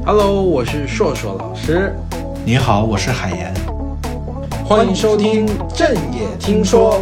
Hello，我是硕硕老师。 你好，我是海岩。 欢迎收听正野听说。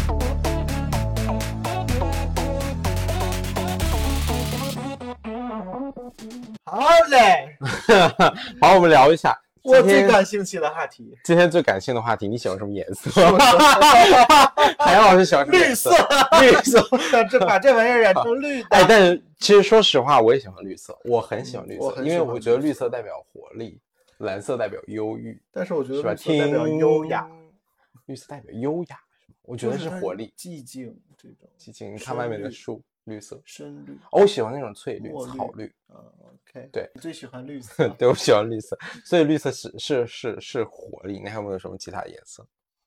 好嘞， 好，我们聊一下我最感兴趣的话题。 今天最感兴趣的话题，你喜欢什么颜色？海洋老师喜欢什么颜色？绿色。 把这玩意儿染成绿的。 哎，但是其实说实话，我也喜欢绿色，我很喜欢绿色，因为我觉得绿色代表活力，蓝色代表忧郁。 但是我觉得绿色代表优雅， 绿色代表优雅，我觉得是活力、 寂静这种。 寂静，你看外面的树，绿色、 深绿。 我喜欢那种翠绿、草绿。 OK， 对， 你最喜欢绿色。 对，我喜欢绿色，所以绿色是活力。你还有没有什么其他的颜色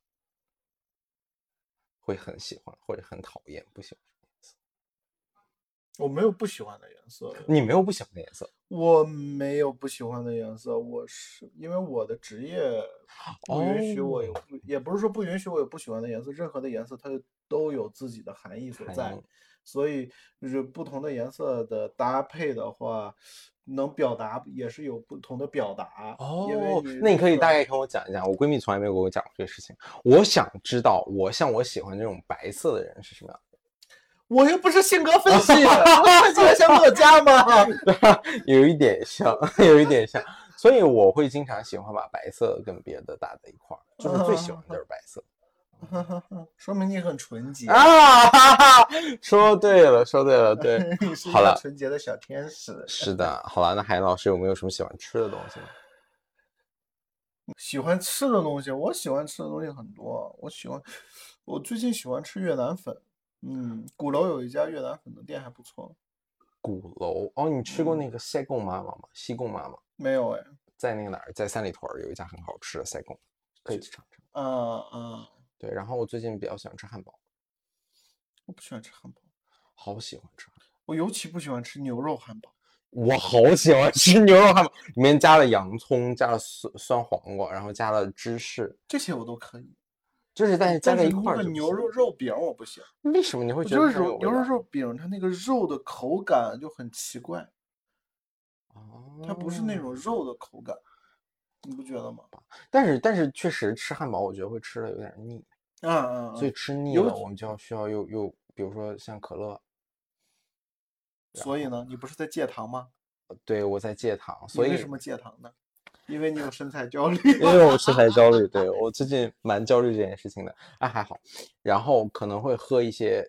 会很喜欢或者很讨厌？不喜欢什么颜色？ 我没有不喜欢的颜色。 你没有不喜欢的颜色？ 我没有不喜欢的颜色，我是因为我的职业不允许我有，也不是说不允许我有不喜欢的颜色，任何的颜色它都有自己的含义所在，所以就是不同的颜色的搭配的话，能表达也是有不同的表达。因为那你可以大概跟我讲一讲，我闺蜜从来没有跟我讲过这个事情，我想知道我喜欢这种白色的人是什么样的。 我又不是性格分析，我看起来像作家吗？ 有一点像，有一点像，所以我会经常喜欢把白色跟别的搭在一块儿，就是最喜欢的就是白色。 说明你很纯洁啊！说对了，说对了，对。 你是一个纯洁的小天使。 是的，好了，那海老师有没有什么喜欢吃的东西呢？ 喜欢吃的东西，我喜欢吃的东西很多。我最近喜欢吃越南粉。鼓楼有一家越南粉的店还不错。 鼓楼哦，你吃过那个西贡妈妈吗？西贡妈妈没有哎， 在那个哪儿？在三里屯有一家很好吃的西贡，可以去尝尝。对，然后我最近比较喜欢吃汉堡。 我不喜欢吃汉堡， 好喜欢吃汉堡。 我尤其不喜欢吃牛肉汉堡。 我好喜欢吃牛肉汉堡，里面加了洋葱，加了酸黄瓜，然后加了芝士， 这些我都可以。 就是但是加在一块儿。 那个牛肉饼我不行。 为什么你会觉得牛肉饼它那个肉的口感就很奇怪。它不是那种肉的口感，你不觉得吗？ 但是确实吃汉堡，我觉得会吃的有点腻。所以吃腻了，我们就需要又比如说像可乐。 所以呢，你不是在戒糖吗？ 对，我在戒糖。所以为什么戒糖呢？因为你有身材焦虑。 因为我身材焦虑，对，我最近蛮焦虑这件事情的。还好。然后可能会喝一些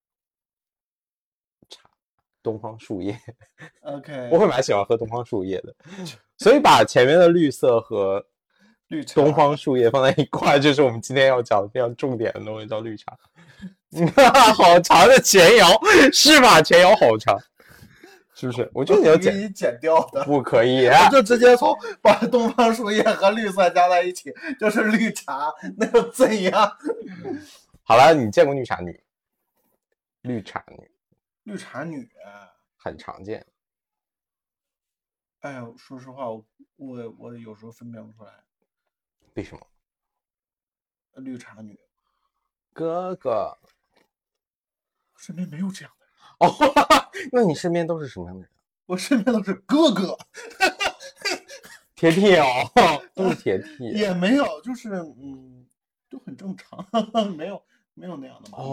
茶，东方树叶。 OK， 我会蛮喜欢喝东方树叶的。所以把前面的绿色和东方树叶放在一块，就是我们今天要讲非常重点的东西，叫绿茶。好长的前摇，是吧？前摇好长，是不是？我觉得你要剪掉的， 不可以。 我就直接把东方树叶和绿色加在一起，就是绿茶，那又怎样？ 好了，你见过绿茶女？绿茶女很常见。 哎呦，说实话，我有时候分辨不出来。 为什么？ 绿茶女， 哥哥， 身边没有这样的人。那你身边都是什么样的人？ 我身边都是哥哥。 铁铁哦，都是铁铁。 也没有，就是都很正常。没有那样的吧？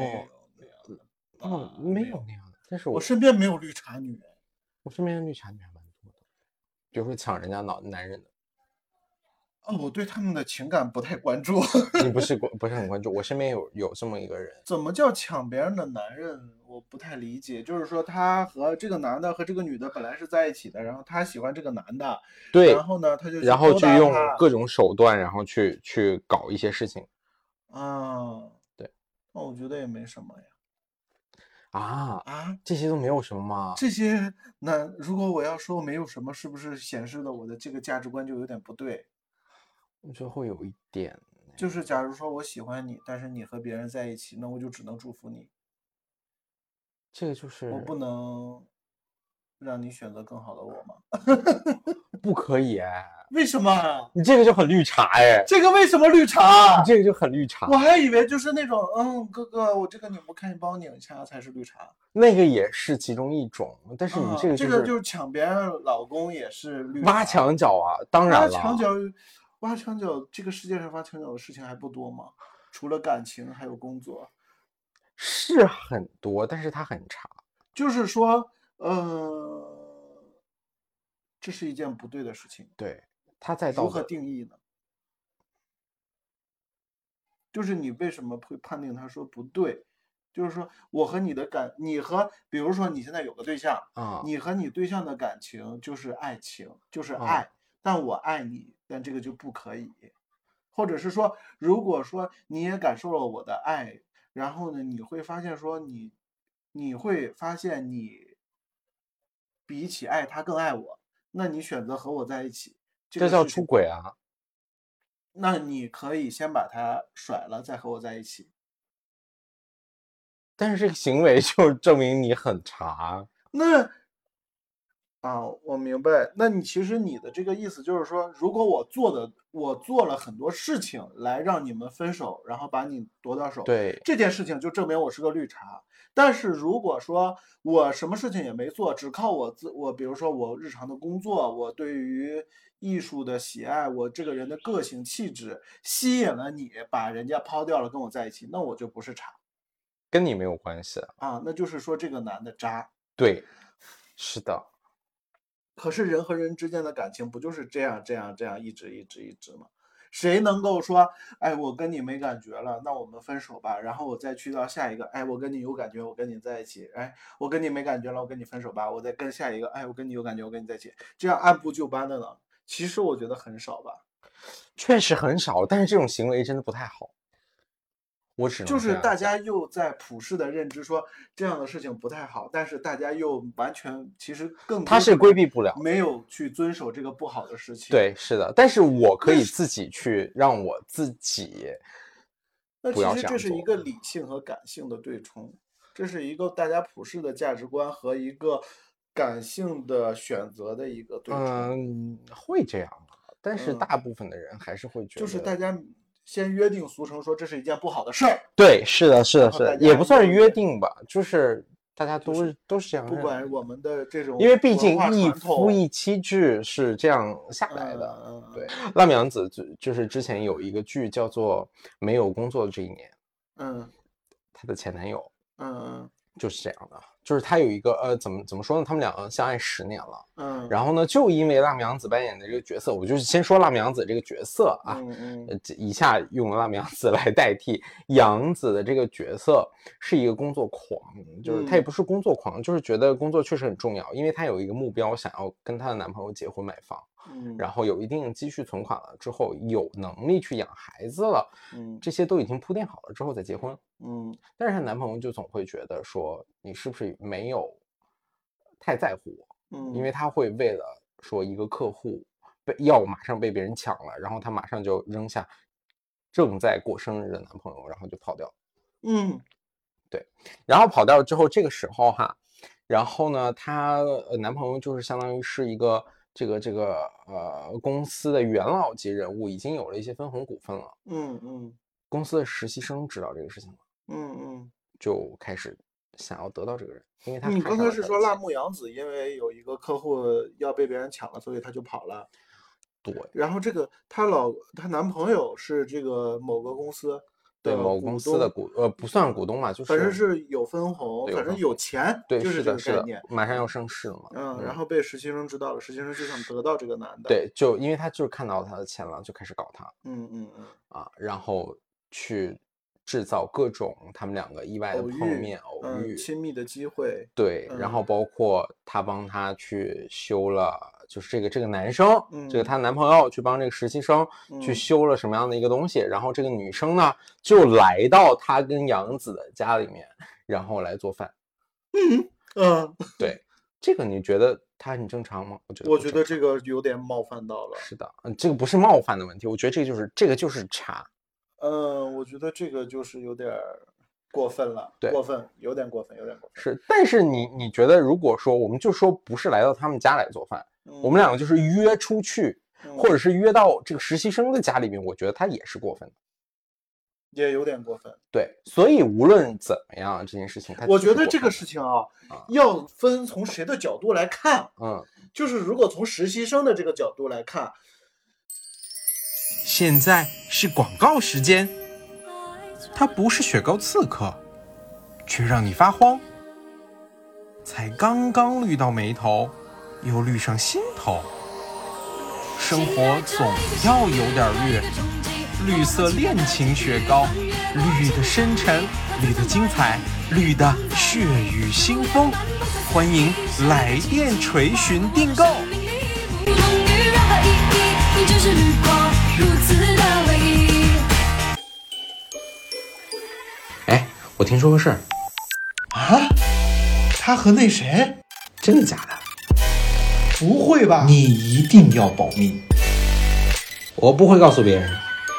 没有那样的。但是我身边没有绿茶女。 我身边绿茶女还蛮多的，比如说抢人家男人的。 我对他们的情感不太关注。 你不是很关注？我身边有这么一个人。 怎么叫抢别人的男人？我不太理解。就是说他和这个男的和这个女的本来是在一起的，然后他喜欢这个男的， 对， 然后呢他就然后去用各种手段，然后去搞一些事情。 对，那我觉得也没什么呀。 这些都没有什么吗？ 这些那如果我要说没有什么，是不是显示的我的这个价值观就有点不对？ 我觉得会有一点。 就是假如说我喜欢你，但是你和别人在一起，那我就只能祝福你。 这个就是我不能让你选择更好的我吗？ 不可以为什么？ 你这个就很绿茶哎， 这个为什么绿茶？ 你这个就很绿茶。 我还以为就是那种，哥哥，我这个拧不开，你帮我拧一下才是绿茶。 那个也是其中一种，但是你这个就是抢别人老公也是绿茶。 挖墙脚啊，当然了。 挖墙脚，这个世界上挖墙脚的事情还不多吗？除了感情，还有工作。 是很多，但是它很差。 就是说，这是一件不对的事情。 对，它在如何定义呢？就是你为什么会判定他说不对？就是说我和你的比如说你现在有个对象啊， 你和你对象的感情就是爱情，就是爱，但我爱你，但这个就不可以。或者是说，如果说你也感受了我的爱，然后呢，你会发现说你会发现你比起爱他更爱我，那你选择和我在一起， 这叫出轨啊。 那你可以先把他甩了，再和我在一起。 但是这个行为就证明你很差。 我明白。那其实你的这个意思就是说，如果我做了很多事情来让你们分手，然后把你夺到手， 对， 这件事情就证明我是个绿茶。但是如果说我什么事情也没做，只靠我比如说我日常的工作，我对于艺术的喜爱，我这个人的个性气质吸引了你，把人家抛掉了跟我在一起，那我就不是茶， 跟你没有关系那就是说这个男的渣。 对，是的。 可是人和人之间的感情不就是这样一直吗？谁能够说，哎，我跟你没感觉了，那我们分手吧，然后我再去到下一个，哎，我跟你有感觉，我跟你在一起，哎，我跟你没感觉了，我跟你分手吧，我再跟下一个，哎，我跟你有感觉，我跟你在一起，这样按部就班的呢？其实我觉得很少吧。 确实很少，但是这种行为真的不太好。我只能就是大家又在普世的认知说这样的事情不太好，但是大家又完全其实他是规避不了， 没有去遵守这个不好的事情。 对，是的，但是我可以自己去让我自己不要这样做。 那其实这是一个理性和感性的对冲，这是一个大家普世的价值观和一个感性的选择的一个对冲。 会这样吗？但是大部分的人还是会觉得， 就是大家先约定俗成说这是一件不好的事儿。 对，是的，也不算是约定吧，就是大家都是这样。 不管我们的这种， 因为毕竟一夫一妻制是这样下来的。对，辣目洋子就是之前有一个剧叫做《没有工作的这一年》，她的前男友，就是这样的，就是他有一个怎么说呢？他们两个相爱10年了，然后呢，就因为辣目洋子扮演的这个角色，我就先说辣目洋子这个角色啊，以下用辣目洋子来代替洋子的这个角色，是一个工作狂，就是她也不是工作狂，就是觉得工作确实很重要，因为她有一个目标，想要跟她的男朋友结婚买房，然后有一定积蓄存款了之后，有能力去养孩子了，这些都已经铺垫好了之后再结婚。但是她男朋友就总会觉得说你是不是没有太在乎我，因为他会为了说一个客户要马上被别人抢了，然后他马上就扔下正在过生日的男朋友，然后就跑掉。对，然后跑掉之后，这个时候然后呢，她男朋友就是相当于是一个这个公司的元老级人物，已经有了一些分红股份了。公司的实习生知道这个事情了。就开始想要得到这个人，因为他你刚才是说辣目洋子因为有一个客户要被别人抢了，所以他就跑了。 对， 然后这个她男朋友是这个某个公司的某公司的不算股东嘛，就是反正是有分红，反正有钱， 对， 就是这个概念。 马上要上市了嘛。 然后被实习生知道了，实习生就想得到这个男的。 对，就因为他就是看到他的钱了，就开始搞他。然后去制造各种他们两个意外的碰面、偶遇、 亲密的机会。 对，然后包括他帮他去修了，就是这个男生，这个她男朋友去帮这个实习生去修了什么样的一个东西，然后这个女生呢就来到他跟杨子的家里面，然后来做饭。对，这个你觉得他很正常吗？ 我觉得这个有点冒犯到了。 是的，这个不是冒犯的问题，我觉得这个就是茶。 我觉得这个就是有点过分了，有点过分。 是，但是你觉得，如果说我们就说不是来到他们家来做饭，我们两个就是约出去或者是约到这个实习生的家里面，我觉得他也是过分的。 也有点过分。 对，所以无论怎么样，这件事情我觉得这个事情要分从谁的角度来看。就是如果从实习生的这个角度来看， 现在是广告时间。他不是雪糕刺客，却让你发慌。才刚刚绿到眉头，又绿上心头。生活总要有点绿，绿色恋情雪糕，绿的深沉，绿的精彩，绿的血雨腥风。欢迎来电垂询订购。 哎，我听说个事儿啊，他和那谁？ 真的假的？ 不会吧？ 你一定要保密， 我不会告诉别人。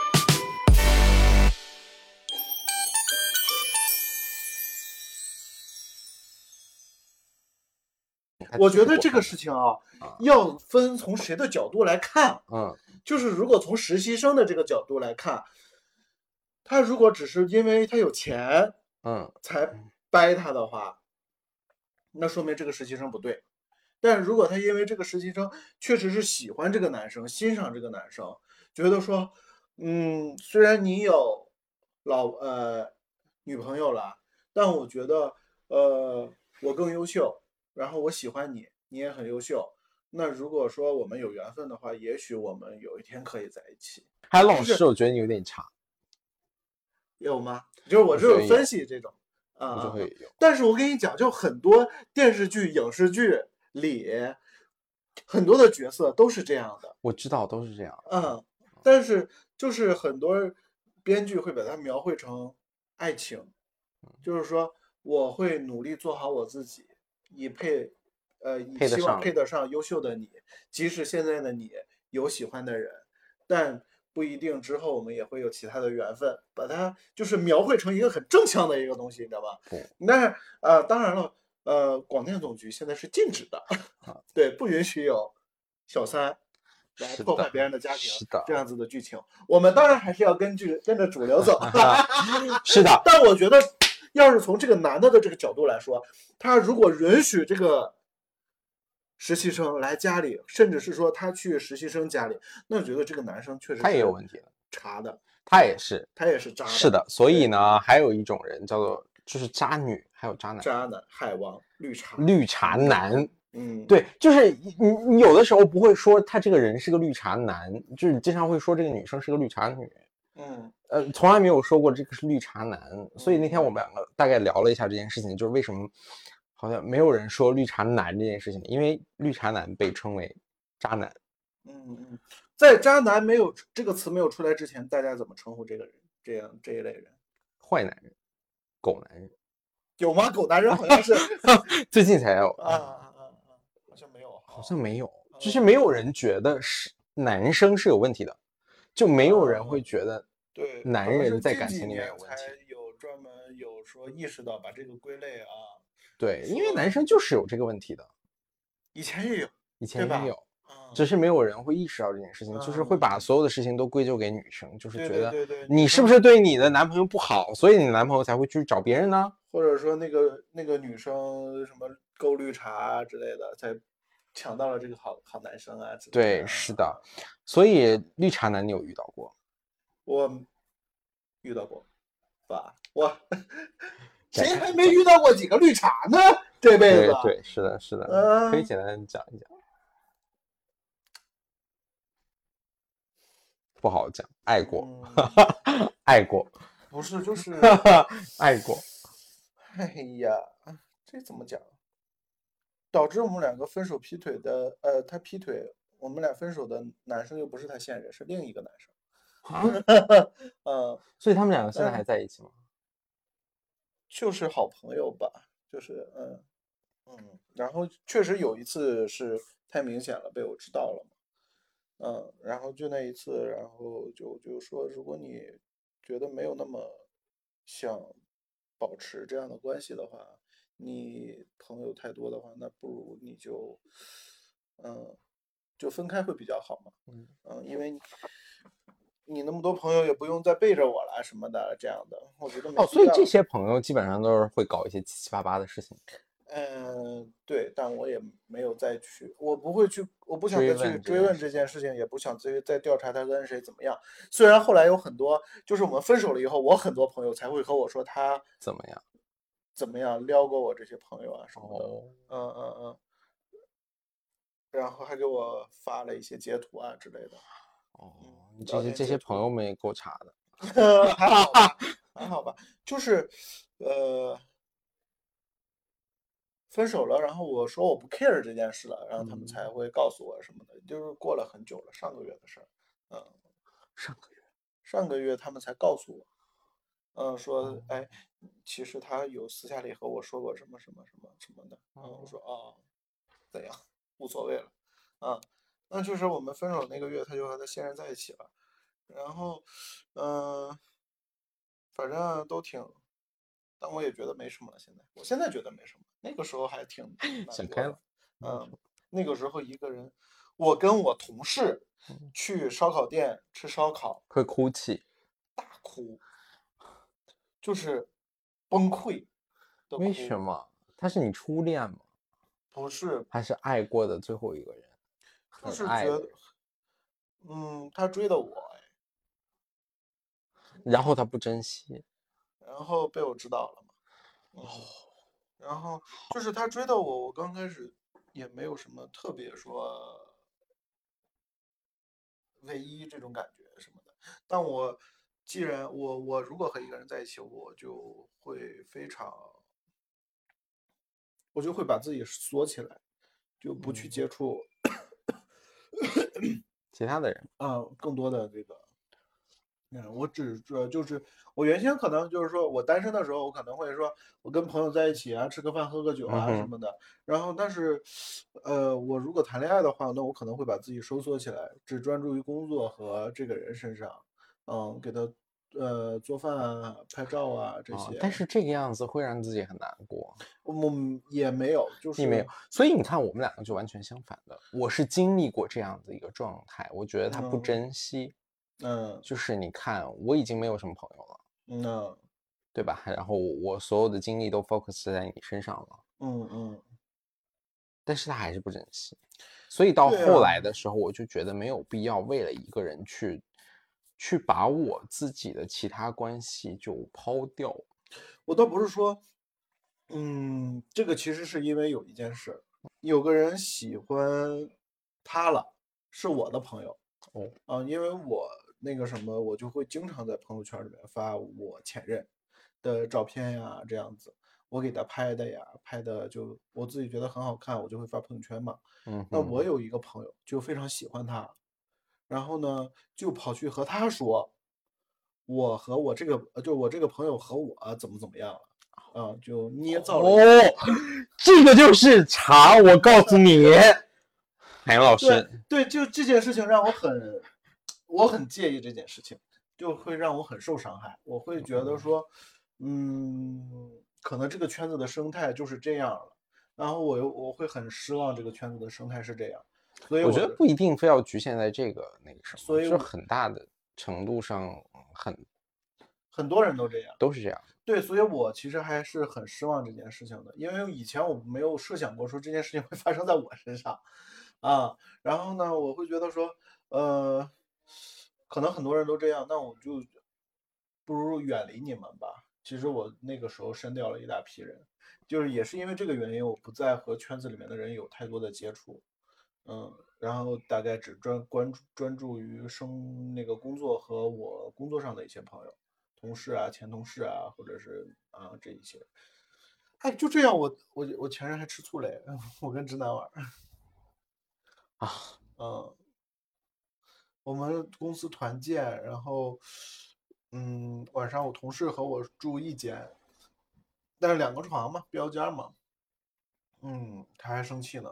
我觉得这个事情要分从谁的角度来看。就是如果从实习生的这个角度来看，他如果只是因为他有钱，才掰他的话，那说明这个实习生不对。但如果他因为这个实习生确实是喜欢这个男生，欣赏这个男生，觉得说，虽然你有女朋友了，但我觉得我更优秀，然后我喜欢你，你也很优秀。那如果说我们有缘分的话，也许我们有一天可以在一起。 还老师，我觉得你有点差。 有吗？就是我这种分析这种就会有。 但是我跟你讲，就很多电视剧、影视剧里很多的角色都是这样的。 我知道都是这样。 但是就是很多编剧会把它描绘成爱情，就是说我会努力做好我自己，以希望配得上优秀的你，即使现在的你有喜欢的人，但不一定之后我们也会有其他的缘分，把它就是描绘成一个很正向的一个东西，你知道吧？但是当然了，广电总局现在是禁止的，对，不允许有小三来破坏别人的家庭这样子的剧情。我们当然还是要跟着主流走。 是的。 但我觉得，要是从这个男的这个角度来说，他如果允许这个实习生来家里，甚至是说他去实习生家里，那我觉得这个男生确实他也有问题的， 茶的， 他也是渣的。 是的，所以呢，还有一种人叫做就是渣女，还有渣男。 渣男、海王、绿茶男。 对， 就是你有的时候不会说他这个人是个绿茶男，就是你经常会说这个女生是个绿茶女。从来没有说过这个是绿茶男。所以那天我们两个大概聊了一下这件事情，就是为什么好像没有人说绿茶男这件事情，因为绿茶男被称为渣男。 在渣男这个词没有出来之前，大家怎么称呼这个人？这一类人？ 坏男人、狗男人。 有吗？狗男人好像是最近才有好像没有， 好像没有，就是没有人觉得是男生是有问题的，就没有人会觉得对男人在感情里面有问题。 才有专门有说意识到把这个归类对，因为男生就是有这个问题的， 以前也有， 只是没有人会意识到这件事情，就是会把所有的事情都归咎给女生，就是觉得你是不是对你的男朋友不好，所以你的男朋友才会去找别人呢？ 或者说那个女生什么勾绿茶之类的，才抢到了这个好男生啊之类的。 对，是的。所以绿茶男你有遇到过？ 我遇到过吧，谁还没遇到过几个绿茶呢？这辈子。 对，是的，可以简单讲一讲。不好讲，爱过，爱过， 不是就是爱过。 哎呀，这怎么讲？导致我们两个分手劈腿的，他劈腿，我们俩分手的男生又不是他现任，是另一个男生。 所以他们两个现在还在一起吗？ 就是好朋友吧，就是然后确实有一次是太明显了，被我知道了嘛。然后就那一次，然后就说，如果你觉得没有那么想保持这样的关系的话，你朋友太多的话，那不如你就就分开会比较好嘛。因为你那么多朋友也不用再背着我了什么的这样的，我觉得没必要。 所以这些朋友基本上都是会搞一些七七八八的事情。 对，但我也没有再去，我不会去，我不想再去追问这件事情，也不想再调查他跟谁怎么样。虽然后来有很多，就是我们分手了以后，我很多朋友才会和我说他怎么样撩过我这些朋友啊什么的。然后还给我发了一些截图啊之类的。 你这些朋友们也够差的。 还好吧，还好吧，就是分手了，然后我说我不 care 这件事了，然后他们才会告诉我什么的，就是过了很久了，上个月的事儿。上个月他们才告诉我，说哎，其实他有私下里和我说过什么什么什么什么的。我说怎样，无所谓了。那就是我们分手那个月，他就和他现任在一起了，然后反正都挺。但我也觉得没什么了，我现在觉得没什么，那个时候还挺想开了。 那个时候一个人，我跟我同事去烧烤店吃烧烤， 会哭泣， 大哭，就是崩溃的哭。 为什么？他是你初恋吗？ 不是， 还是爱过的最后一个人？ 就是觉得，他追的我， 然后他不珍惜， 然后被我知道了嘛。然后就是他追的我，我刚开始也没有什么特别说唯一这种感觉什么的。但我既然我如果和一个人在一起，我就会把自己锁起来，就不去接触其他的人。 更多的这个。我就是我原先可能就是说我单身的时候，我可能会说我跟朋友在一起啊，吃个饭喝个酒啊什么的。然后但是我如果谈恋爱的话，那我可能会把自己收缩起来，只专注于工作和这个人身上。给他做饭啊、拍照啊这些。 但是这个样子会让自己很难过。 我也没有，就是你没有，所以你看我们两个就完全相反的。我是经历过这样的一个状态，我觉得他不珍惜。就是你看我已经没有什么朋友了，对吧？然后我所有的精力都 focus 在你身上了，但是他还是不珍惜。所以到后来的时候，我就觉得没有必要为了一个人去把我自己的其他关系就抛掉。 我倒不是说这个其实是因为有一件事，有个人喜欢他了，是我的朋友。因为我那个什么，我就会经常在朋友圈里面发我前任的照片呀，这样子，我给他拍的呀，拍的就我自己觉得很好看，我就会发朋友圈嘛。那我有一个朋友就非常喜欢他，然后呢，就跑去和他说，我这个朋友和我怎么样了，就捏造了。 这个就是茶，我告诉你，海洋老师。 对，就这件事情让我很介意这件事情，就会让我很受伤害。我会觉得说，可能这个圈子的生态就是这样了，然后我会很失望，这个圈子的生态是这样。所以我觉得不一定非要局限在这个那个什么， 所以是很大的程度上很多人都这样， 都是这样。 对，所以我其实还是很失望这件事情的，因为以前我没有设想过说这件事情会发生在我身上。然后呢，我会觉得说，可能很多人都这样，那我就不如远离你们吧。其实我那个时候删掉了一大批人，就是也是因为这个原因，我不再和圈子里面的人有太多的接触。然后大概只专注于那个工作和我工作上的一些朋友、同事啊、前同事啊，或者是这一些。就这样，我前任还吃醋嘞，我跟直男玩。我们公司团建，然后晚上我同事和我住一间，但是2个床嘛，标间嘛。他还生气呢。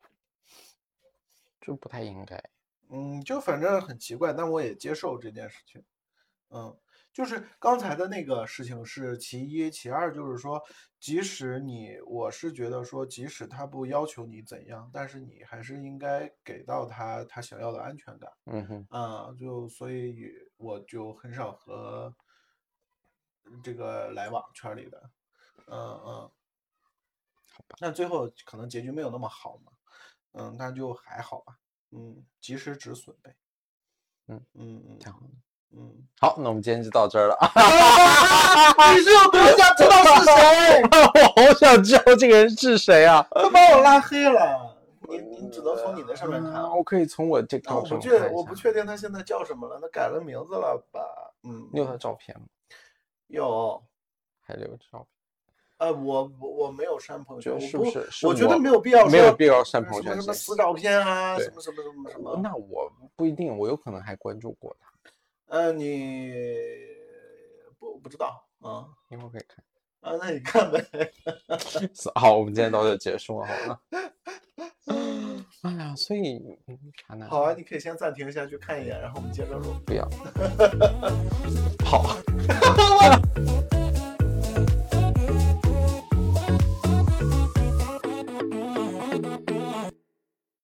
这不太应该。 就反正很奇怪，但我也接受这件事情。 就是刚才的那个事情是其一，其二就是说，即使我是觉得说，即使他不要求你怎样，但是你还是应该给到他想要的安全感。所以我就很少和这个来往圈里的，好吧。但最后可能结局没有那么好嘛，但就还好吧，及时止损呗。 挺好的。 好， 那我们今天就到这儿了。 你是有多想知道是谁？ 我好想知道这个人是谁啊！ 他把我拉黑了，你只能从你那上面看。 我可以从我这个上看。 我不确定他现在叫什么了，他改了名字了吧？ 你有他照片吗？ 有， 还留照片。 我没有删朋友圈， 是不是？ 我觉得没有必要删朋友圈， 什么死照片啊，什么。 那我不一定，我有可能还关注过他。 你不知道啊？ 一会儿可以看啊，那你看呗。 好，我们今天到这结束了，好了。哎呀，所以好啊，你可以先暂停一下去看一眼，然后我们接着录。 不要。好。